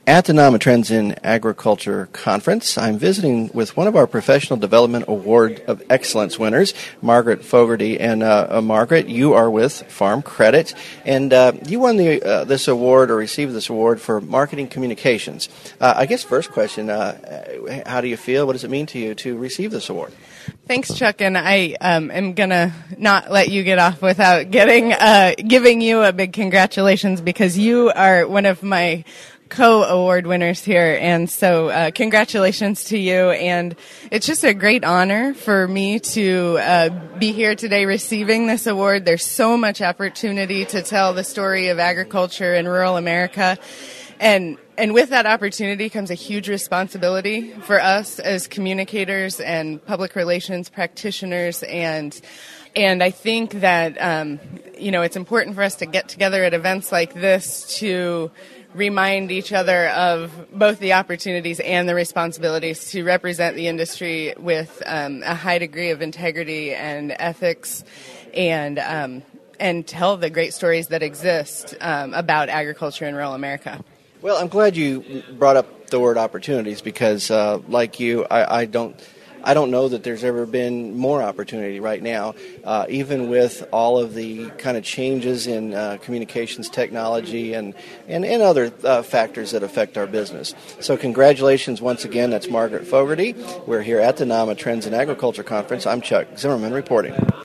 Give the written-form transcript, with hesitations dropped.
At the NAMA Trends in Agriculture Conference, I'm visiting with one of our Professional Development Award of Excellence winners, Margaret Fogarty. And Margaret, you are with Farm Credit, and you won this award or received this award for marketing communications. I guess first question, how do you feel? What does it mean to you to receive this award? Thanks, Chuck, and I am going to not let you get off without giving you a big congratulations, because you are one of my co-award winners here, and so congratulations to you. And it's just a great honor for me to be here today receiving this award. There's so much opportunity to tell the story of agriculture in rural America, and with that opportunity comes a huge responsibility for us as communicators and public relations practitioners. And I think that it's important for us to get together at events like this to remind each other of both the opportunities and the responsibilities to represent the industry with a high degree of integrity and ethics, and tell the great stories that exist about agriculture in rural America. Well, I'm glad you brought up the word opportunities, because like you, I don't know that there's ever been more opportunity right now, even with all of the kind of changes in communications technology and other factors that affect our business. So congratulations once again. That's Margaret Fogarty. We're here at the NAMA Trends in Agriculture Conference. I'm Chuck Zimmerman reporting.